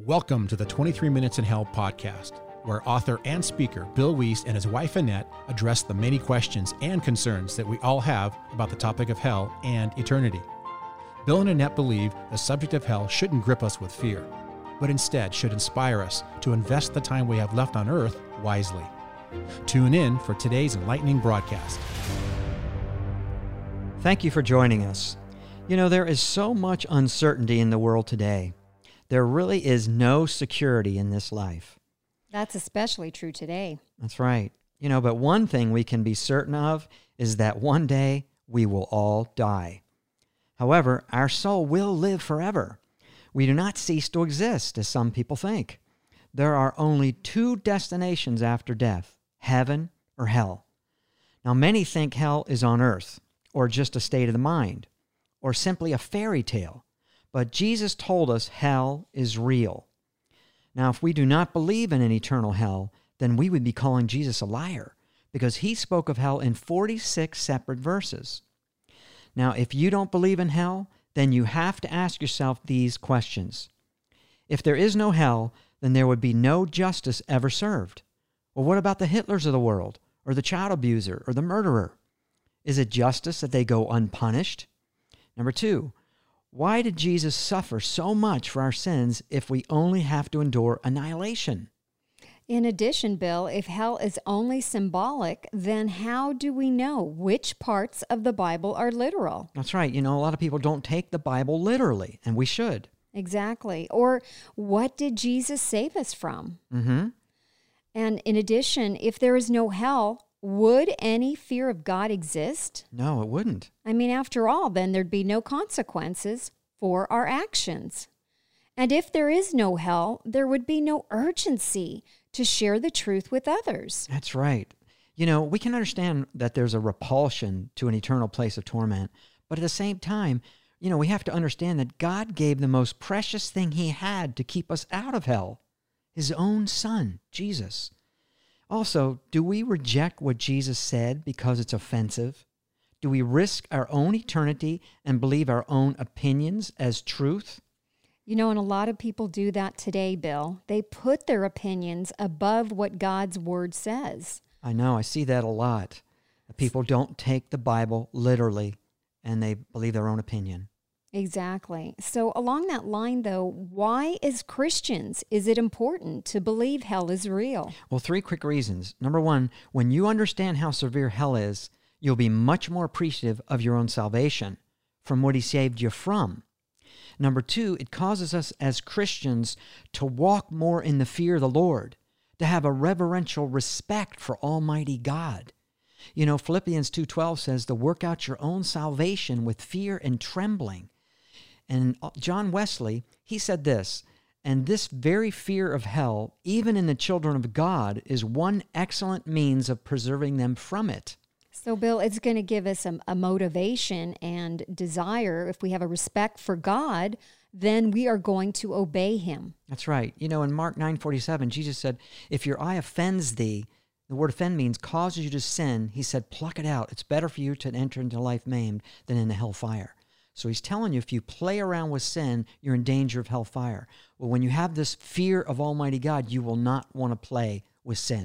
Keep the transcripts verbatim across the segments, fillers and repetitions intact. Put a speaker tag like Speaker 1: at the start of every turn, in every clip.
Speaker 1: Welcome to the twenty-three Minutes in Hell podcast, where author and speaker Bill Wiese and his wife Annette address the many questions and concerns that we all have about the topic of hell and eternity. Bill and Annette believe the subject of hell shouldn't grip us with fear, but instead should inspire us to invest the time we have left on earth wisely. Tune in for today's enlightening broadcast.
Speaker 2: Thank you for joining us. You know, there is so much uncertainty in the world today. There really is no security in this life.
Speaker 3: That's especially true today.
Speaker 2: That's right. You know, but one thing we can be certain of is that one day we will all die. However, our soul will live forever. We do not cease to exist, as some people think. There are only two destinations after death, heaven or hell. Now, many think hell is on earth, or just a state of the mind, or simply a fairy tale. But Jesus told us hell is real. Now, if we do not believe in an eternal hell, then we would be calling Jesus a liar, because he spoke of hell in forty-six separate verses. Now, if you don't believe in hell, then you have to ask yourself these questions. If there is no hell, then there would be no justice ever served. Well, what about the Hitlers of the world, or the child abuser, or the murderer? Is it justice that they go unpunished? Number two, why did Jesus suffer so much for our sins if we only have to endure annihilation?
Speaker 3: In addition, Bill, if hell is only symbolic, then how do we know which parts of the Bible are literal?
Speaker 2: That's right. You know, a lot of people don't take the Bible literally, and we should.
Speaker 3: Exactly. Or what did Jesus save us from?
Speaker 2: Mm-hmm.
Speaker 3: And in addition, if there is no hell, would any fear of God exist?
Speaker 2: No, it wouldn't.
Speaker 3: I mean, after all, then there'd be no consequences for our actions. And if there is no hell, there would be no urgency to share the truth with others.
Speaker 2: That's right. You know, we can understand that there's a repulsion to an eternal place of torment, but at the same time, you know, we have to understand that God gave the most precious thing he had to keep us out of hell, his own son, Jesus. Also, do we reject what Jesus said because it's offensive? Do we risk our own eternity and believe our own opinions as truth?
Speaker 3: You know, and a lot of people do that today, Bill. They put their opinions above what God's word says.
Speaker 2: I know, I see that a lot. People don't take the Bible literally, and they believe their own opinion.
Speaker 3: Exactly. So along that line, though, why as Christians is it important to believe hell is real?
Speaker 2: Well, three quick reasons. Number one, when you understand how severe hell is, you'll be much more appreciative of your own salvation from what he saved you from. Number two, it causes us as Christians to walk more in the fear of the Lord, to have a reverential respect for Almighty God. You know, Philippians two twelve says to work out your own salvation with fear and trembling. And John Wesley, he said this, and this very fear of hell, even in the children of God, is one excellent means of preserving them from it.
Speaker 3: So, Bill, it's going to give us a, a motivation and desire. If we have a respect for God, then we are going to obey him.
Speaker 2: That's right. You know, in Mark nine forty-seven, Jesus said, if your eye offends thee, the word offend means causes you to sin. He said, pluck it out. It's better for you to enter into life maimed than in the hellfire. So he's telling you, if you play around with sin, you're in danger of hellfire. Well, when you have this fear of Almighty God, you will not want to play with sin.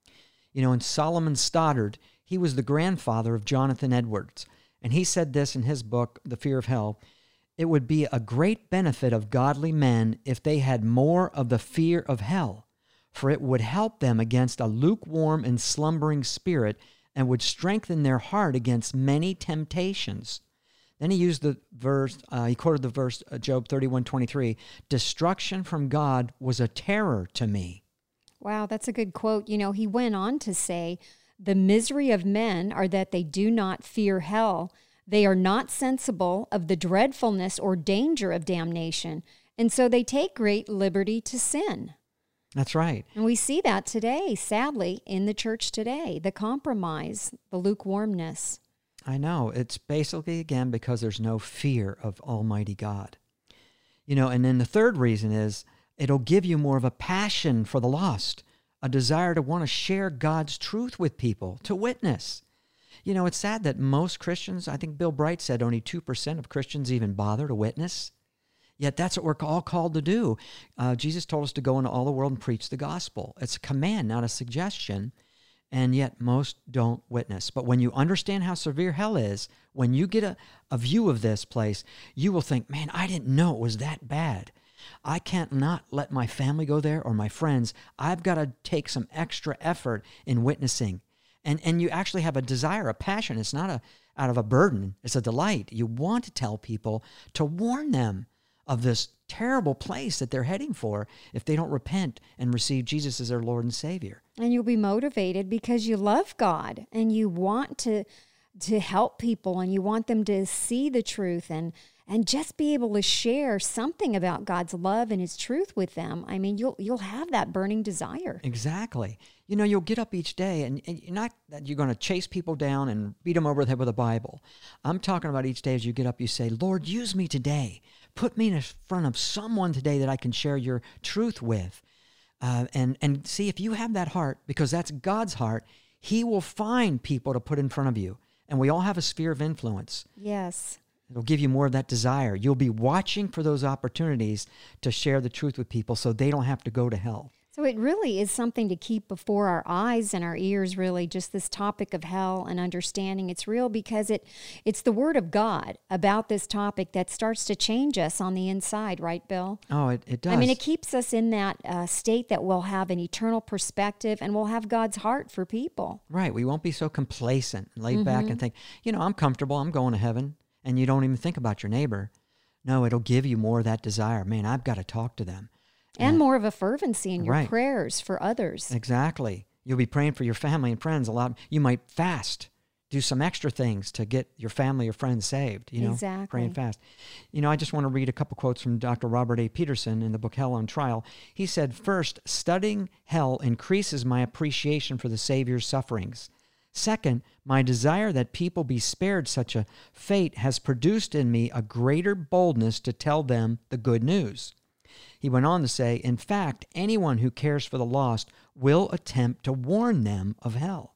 Speaker 2: You know, in Solomon Stoddard, he was the grandfather of Jonathan Edwards, and he said this in his book, The Fear of Hell, it would be a great benefit of godly men if they had more of the fear of hell, for it would help them against a lukewarm and slumbering spirit and would strengthen their heart against many temptations. Then he used the verse, uh, he quoted the verse, uh, Job thirty-one twenty-three, destruction from God was a terror to me.
Speaker 3: Wow, that's a good quote. You know, he went on to say, the misery of men are that they do not fear hell. They are not sensible of the dreadfulness or danger of damnation, and so they take great liberty to sin.
Speaker 2: That's right.
Speaker 3: And we see that today, sadly, in the church today, the compromise, the lukewarmness.
Speaker 2: I know. It's basically, again, because there's no fear of Almighty God. You know, and then the third reason is it'll give you more of a passion for the lost, a desire to want to share God's truth with people, to witness. You know, it's sad that most Christians, I think Bill Bright said only two percent of Christians even bother to witness. Yet that's what we're all called to do. Uh, Jesus told us to go into all the world and preach the gospel. It's a command, not a suggestion. And yet most don't witness. But when you understand how severe hell is, when you get a, a view of this place, you will think, man, I didn't know it was that bad. I can't not let my family go there or my friends. I've got to take some extra effort in witnessing. And and you actually have a desire, a passion. It's not a out of a burden. It's a delight. You want to tell people, to warn them of this terrible place that they're heading for if they don't repent and receive Jesus as their Lord and Savior.
Speaker 3: And you'll be motivated because you love God and you want to to help people and you want them to see the truth and and just be able to share something about God's love and his truth with them. I mean, you'll you'll have that burning desire.
Speaker 2: Exactly. You know, you'll get up each day and, and you're not that you're going to chase people down and beat them over the head with a Bible. I'm talking about each day as you get up, you say, Lord, use me today. Put me in front of someone today that I can share your truth with. Uh, and, and see if you have that heart, because that's God's heart. He will find people to put in front of you. And we all have a sphere of influence.
Speaker 3: Yes.
Speaker 2: It'll give you more of that desire. You'll be watching for those opportunities to share the truth with people so they don't have to go to hell.
Speaker 3: So it really is something to keep before our eyes and our ears, really, just this topic of hell and understanding it's real, because it it's the word of God about this topic that starts to change us on the inside, right, Bill?
Speaker 2: Oh, it, it does.
Speaker 3: I mean, it keeps us in that uh, state that we'll have an eternal perspective and we'll have God's heart for people.
Speaker 2: Right. We won't be so complacent and laid mm-hmm. back and think, you know, I'm comfortable, I'm going to heaven, and you don't even think about your neighbor. No, it'll give you more of that desire. Man, I've got to talk to them.
Speaker 3: And more of a fervency in your
Speaker 2: right.
Speaker 3: prayers for others.
Speaker 2: Exactly. You'll be praying for your family and friends a lot. You might fast, do some extra things to get your family or friends saved, you know,
Speaker 3: exactly.
Speaker 2: pray and fast. You know, I just want to read a couple quotes from Doctor Robert A. Peterson in the book Hell on Trial. He said, first, studying hell increases my appreciation for the Savior's sufferings. Second, my desire that people be spared such a fate has produced in me a greater boldness to tell them the good news. He went on to say, in fact, anyone who cares for the lost will attempt to warn them of hell.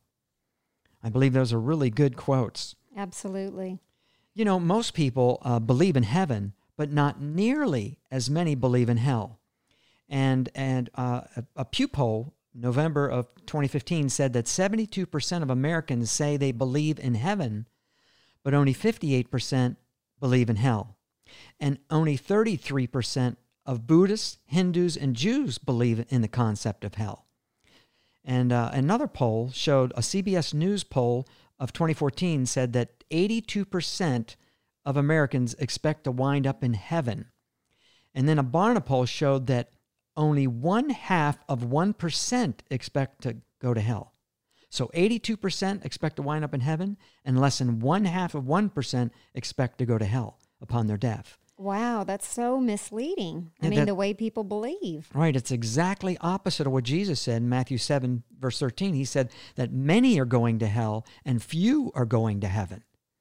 Speaker 2: I believe those are really good quotes.
Speaker 3: Absolutely.
Speaker 2: You know, most people uh, believe in heaven, but not nearly as many believe in hell. And and uh, a, a Pew poll, November of twenty fifteen, said that seventy-two percent of Americans say they believe in heaven, but only fifty-eight percent believe in hell. And only thirty-three percent of Buddhists, Hindus, and Jews believe in the concept of hell. And uh, another poll showed, a C B S News poll of twenty fourteen said that eighty-two percent of Americans expect to wind up in heaven. And then a Barna poll showed that only one half of one percent expect to go to hell. So eighty-two percent expect to wind up in heaven, and less than one half of one percent expect to go to hell upon their death.
Speaker 3: Wow, that's so misleading. I
Speaker 2: Yeah,
Speaker 3: mean,
Speaker 2: that-
Speaker 3: the way people believe.
Speaker 2: Right, it's exactly opposite of what Jesus said in Matthew seven, verse thirteen. He said that many are going to hell and few are going to heaven.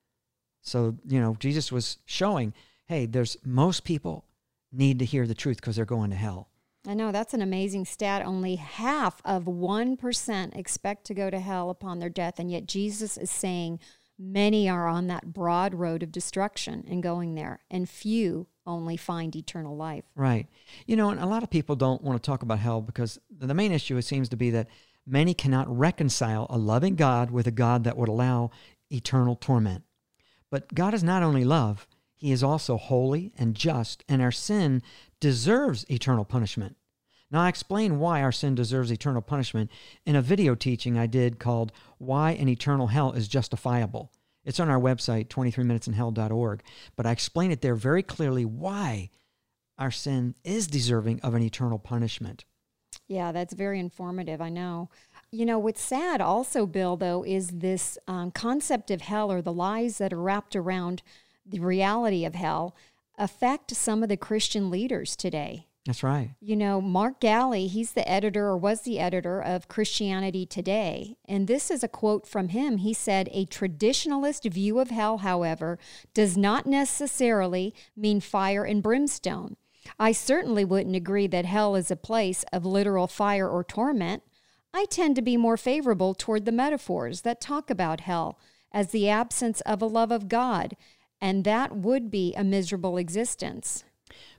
Speaker 2: So, you know, Jesus was showing, hey, there's most people need to hear the truth because they're going to hell.
Speaker 3: I know, that's an amazing stat. Only half of one percent expect to go to hell upon their death, and yet Jesus is saying many are on that broad road of destruction and going there, and few only find eternal life.
Speaker 2: Right. You know, and a lot of people don't want to talk about hell because the main issue, it seems to be that many cannot reconcile a loving God with a God that would allow eternal torment. But God is not only love, he is also holy and just, and our sin deserves eternal punishment. Now, I explain why our sin deserves eternal punishment in a video teaching I did called Why an Eternal Hell is Justifiable. It's on our website, twenty-three minutes in hell dot org. But I explain it there very clearly why our sin is deserving of an eternal punishment.
Speaker 3: Yeah, that's very informative, I know. You know, what's sad also, Bill, though, is this um, concept of hell, or the lies that are wrapped around the reality of hell, affect some of the Christian leaders today.
Speaker 2: That's right.
Speaker 3: You know, Mark Galli, he's the editor, or was the editor, of Christianity Today. And this is a quote from him. He said, "A traditionalist view of hell, however, does not necessarily mean fire and brimstone. I certainly wouldn't agree that hell is a place of literal fire or torment. I tend to be more favorable toward the metaphors that talk about hell as the absence of a love of God, and that would be a miserable existence."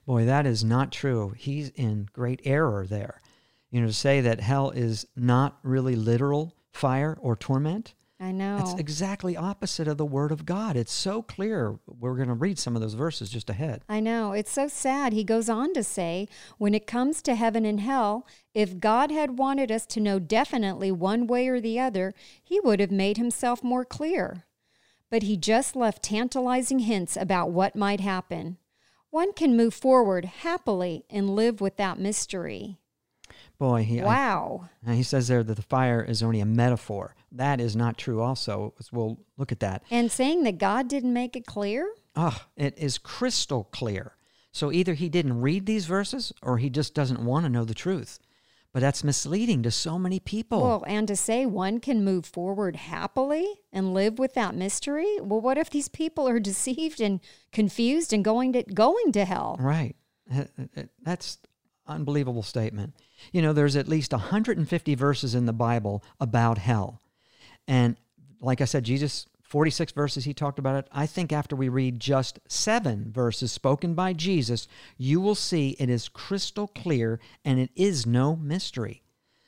Speaker 2: Boy, that is not true. He's in great error there. You know, to say that hell is not really literal fire or torment,
Speaker 3: I know.
Speaker 2: that's exactly opposite of the Word of God. It's so clear. We're going to read some of those verses just ahead.
Speaker 3: I know. It's so sad. He goes on to say, when it comes to heaven and hell, if God had wanted us to know definitely one way or the other, he would have made himself more clear. But he just left tantalizing hints about what might happen. One can move forward happily and live without mystery.
Speaker 2: Boy, he,
Speaker 3: wow.
Speaker 2: I, he says there that the fire is only a metaphor. That is not true also. We'll look at that.
Speaker 3: And saying that God didn't make it clear?
Speaker 2: Oh, it is crystal clear. So either he didn't read these verses or he just doesn't want to know the truth. But that's misleading to so many people.
Speaker 3: Well, and to say one can move forward happily and live without mystery? Well, what if these people are deceived and confused and going to going to hell?
Speaker 2: Right. That's an unbelievable statement. You know, there's at least one hundred fifty verses in the Bible about hell. And like I said, Jesus, forty-six verses, he talked about it. I think after we read just seven verses spoken by Jesus, you will see it is crystal clear and it is no mystery.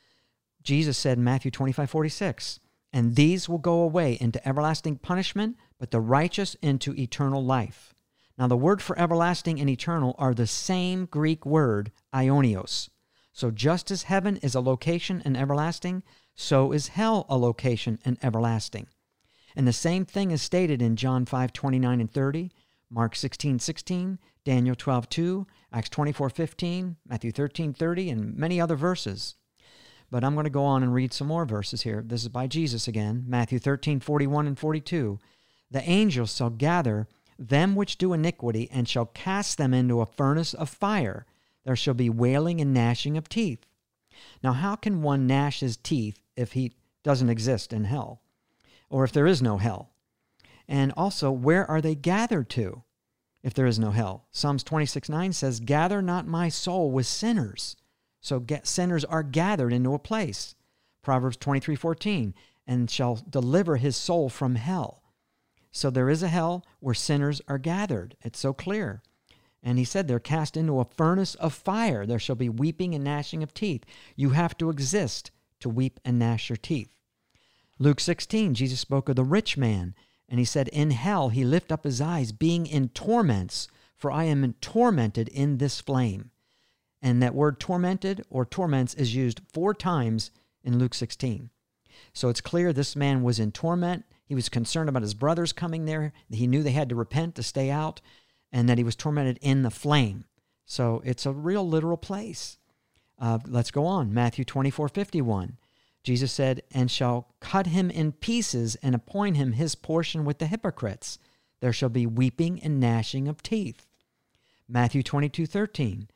Speaker 2: Jesus said in Matthew twenty-five forty-six, and these will go away into everlasting punishment, but the righteous into eternal life. Now, the word for everlasting and eternal are the same Greek word, aionios. So just as heaven is a location and everlasting, so is hell a location and everlasting. And the same thing is stated in John five twenty-nine and thirty, Mark sixteen sixteen, Daniel twelve two, Acts twenty-four fifteen, Matthew thirteen thirty, and many other verses. But I'm going to go on and read some more verses here. This is by Jesus again, Matthew thirteen forty-one and forty-two. The angels shall gather them which do iniquity, and shall cast them into a furnace of fire. There shall be wailing and gnashing of teeth. Now, how can one gnash his teeth if he doesn't exist in hell? Or if there is no hell? And also, where are they gathered to if there is no hell? Psalms twenty-six nine says, gather not my soul with sinners. So get, sinners are gathered into a place. Proverbs twenty-three fourteen, and shall deliver his soul from hell. So there is a hell where sinners are gathered. It's so clear. And he said they're cast into a furnace of fire. There shall be weeping and gnashing of teeth. You have to exist to weep and gnash your teeth. Luke sixteen, Jesus spoke of the rich man, and he said, in hell he lift up his eyes, being in torments, for I am tormented in this flame. And that word tormented or torments is used four times in Luke sixteen. So it's clear this man was in torment. He was concerned about his brothers coming there. He knew they had to repent to stay out, and that he was tormented in the flame. So it's a real literal place. Uh, let's go on. Matthew twenty-four fifty-one. Jesus said, and shall cut him in pieces and appoint him his portion with the hypocrites. There shall be weeping and gnashing of teeth. Matthew twenty-two thirteen.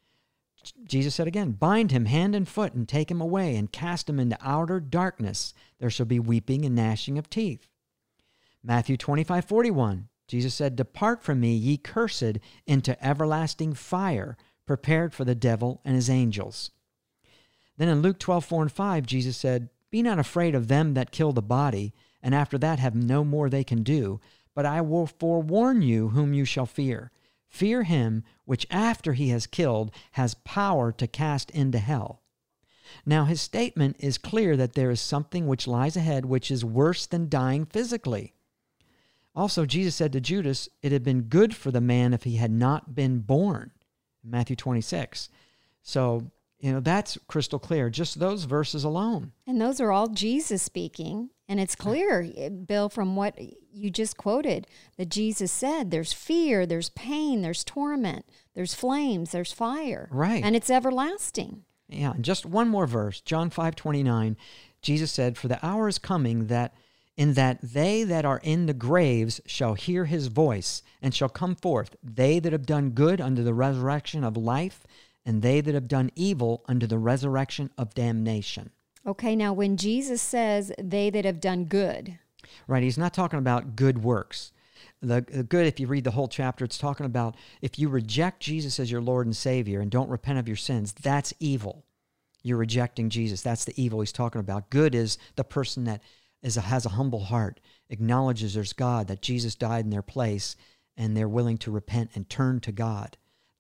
Speaker 2: Jesus said again, bind him hand and foot and take him away and cast him into outer darkness. There shall be weeping and gnashing of teeth. Matthew twenty-five forty-one. Jesus said, depart from me, ye cursed, into everlasting fire, prepared for the devil and his angels. Then in Luke twelve four and five, Jesus said, be not afraid of them that kill the body, and after that have no more they can do, but I will forewarn you whom you shall fear. Fear him which after he has killed has power to cast into hell. Now his statement is clear that there is something which lies ahead which is worse than dying physically. Also, Jesus said to Judas, it had been good for the man if he had not been born. Matthew twenty-six. So, you know, that's crystal clear, just those verses alone.
Speaker 3: And those are all Jesus speaking. And it's clear, Bill, from what you just quoted, that Jesus said there's fear, there's pain, there's torment, there's flames, there's fire.
Speaker 2: Right.
Speaker 3: And it's everlasting.
Speaker 2: Yeah, and just one more verse, John five twenty-nine. Jesus said, for the hour is coming that in that they that are in the graves shall hear his voice, and shall come forth, they that have done good unto the resurrection of life, and they that have done evil unto the resurrection of damnation.
Speaker 3: Okay, now when Jesus says they that have done good.
Speaker 2: Right, he's not talking about good works. The, the good, if you read the whole chapter, it's talking about if you reject Jesus as your Lord and Savior and don't repent of your sins, that's evil. You're rejecting Jesus. That's the evil he's talking about. Good is the person that is a, has a humble heart, acknowledges there's God, that Jesus died in their place, and they're willing to repent and turn to God.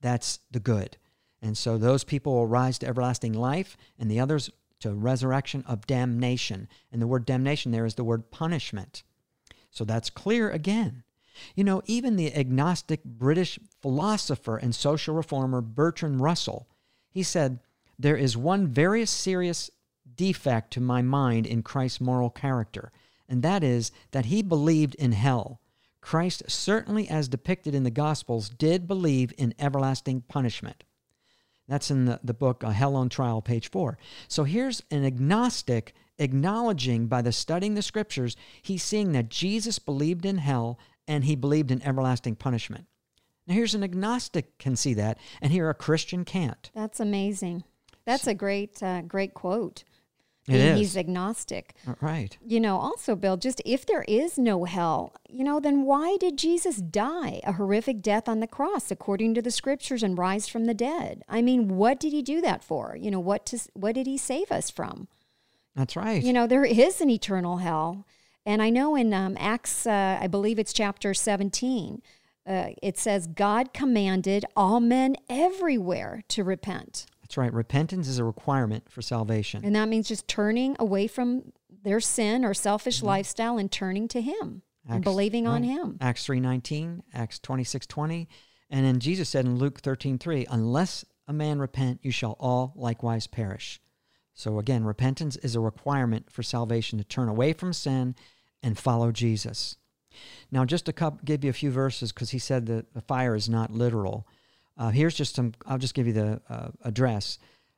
Speaker 2: that's the good. And so those people will rise to everlasting life, and the others to resurrection of damnation. And the word damnation there is the word punishment. So that's clear again. You know, even the agnostic British philosopher and social reformer Bertrand Russell, he said, "There is one very serious defect to my mind in Christ's moral character, and that is that he believed in hell. Christ, certainly as depicted in the Gospels, did believe in everlasting punishment." That's in the, the book, uh, Hell on Trial, page four. So here's an agnostic acknowledging by the studying the Scriptures, he's seeing that Jesus believed in hell and he believed in everlasting punishment. Now here's an agnostic can see that, and here a Christian can't.
Speaker 3: That's amazing. That's a great, uh, great quote.
Speaker 2: It is.
Speaker 3: He's agnostic.
Speaker 2: Right.
Speaker 3: You know, also, Bill, just if there is no hell, you know, then why did Jesus die a horrific death on the cross according to the Scriptures and rise from the dead? I mean, what did he do that for? You know, what to, what did he save us from?
Speaker 2: That's right.
Speaker 3: You know, there is an eternal hell. And I know in um, Acts, uh, I believe it's chapter seventeen, uh, it says, God commanded all men everywhere to repent.
Speaker 2: That's right. Repentance is a requirement for salvation.
Speaker 3: And that means just turning away from their sin or selfish mm-hmm. lifestyle and turning to him Acts, and believing right. on him.
Speaker 2: Acts three nineteen, Acts twenty-six twenty. And then Jesus said in Luke thirteen three, unless a man repent, you shall all likewise perish. So again, repentance is a requirement for salvation, to turn away from sin and follow Jesus. Now, just to couple, give you a few verses, because he said that the fire is not literal. Uh, here's just some, I'll just give you the uh, address.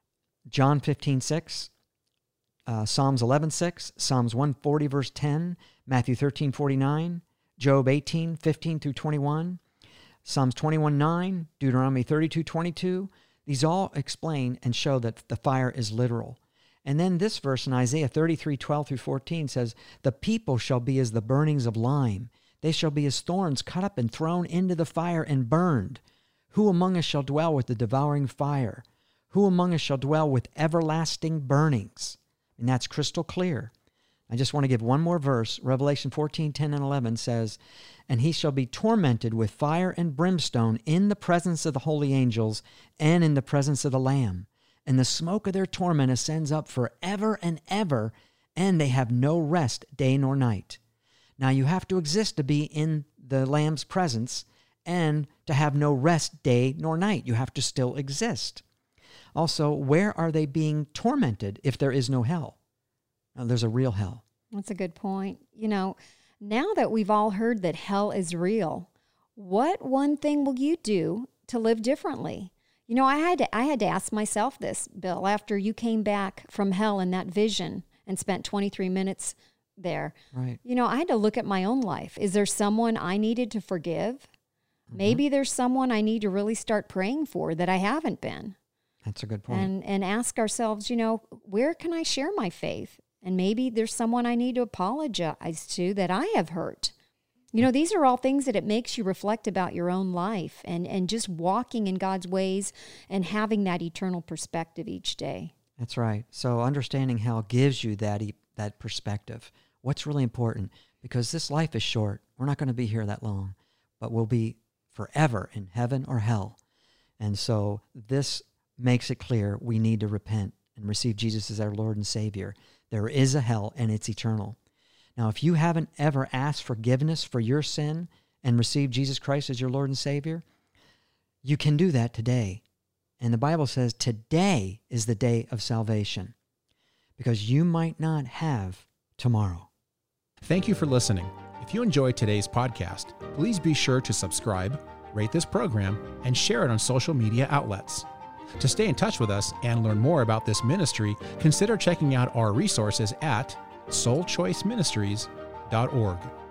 Speaker 2: John fifteen six, uh, Psalms eleven six, Psalms one forty verse ten, Matthew thirteen forty-nine, Job eighteen fifteen through twenty-one, Psalms twenty-one nine, Deuteronomy thirty-two twenty-two. These all explain and show that the fire is literal. And then this verse in Isaiah thirty-three twelve through fourteen says, the people shall be as the burnings of lime. They shall be as thorns cut up and thrown into the fire and burned. Who among us shall dwell with the devouring fire? Who among us shall dwell with everlasting burnings? And that's crystal clear. I just want to give one more verse. Revelation fourteen ten and eleven says, and he shall be tormented with fire and brimstone in the presence of the holy angels and in the presence of the Lamb. And the smoke of their torment ascends up forever and ever, and they have no rest day nor night. Now you have to exist to be in the Lamb's presence and to have no rest day nor night. You have to still exist. Also, where are they being tormented if there is no hell? Now, there's a real hell.
Speaker 3: That's a good point. You know, now that we've all heard that hell is real, what one thing will you do to live differently? You know, I had to, I had to ask myself this, Bill, after you came back from hell in that vision and spent twenty-three minutes there.
Speaker 2: Right.
Speaker 3: You know, I had to look at my own life. Is there someone I needed to forgive? Mm-hmm. Maybe there's someone I need to really start praying for that I haven't been.
Speaker 2: That's a good point.
Speaker 3: And and ask ourselves, you know, where can I share my faith? And maybe there's someone I need to apologize to that I have hurt. You know, these are all things that it makes you reflect about your own life and, and just walking in God's ways and having that eternal perspective each day.
Speaker 2: That's right. So understanding hell gives you that e- that perspective. What's really important, because this life is short. We're not going to be here that long, but we'll be forever in heaven or hell. And so this makes it clear we need to repent and receive Jesus as our Lord and Savior. There is a hell, and it's eternal. Now, if you haven't ever asked forgiveness for your sin and received Jesus Christ as your Lord and Savior, you can do that today. And the Bible says today is the day of salvation, because you might not have tomorrow.
Speaker 1: Thank you for listening. If you enjoyed today's podcast, please be sure to subscribe, rate this program, and share it on social media outlets. To stay in touch with us and learn more about this ministry, consider checking out our resources at soul choice ministries dot org.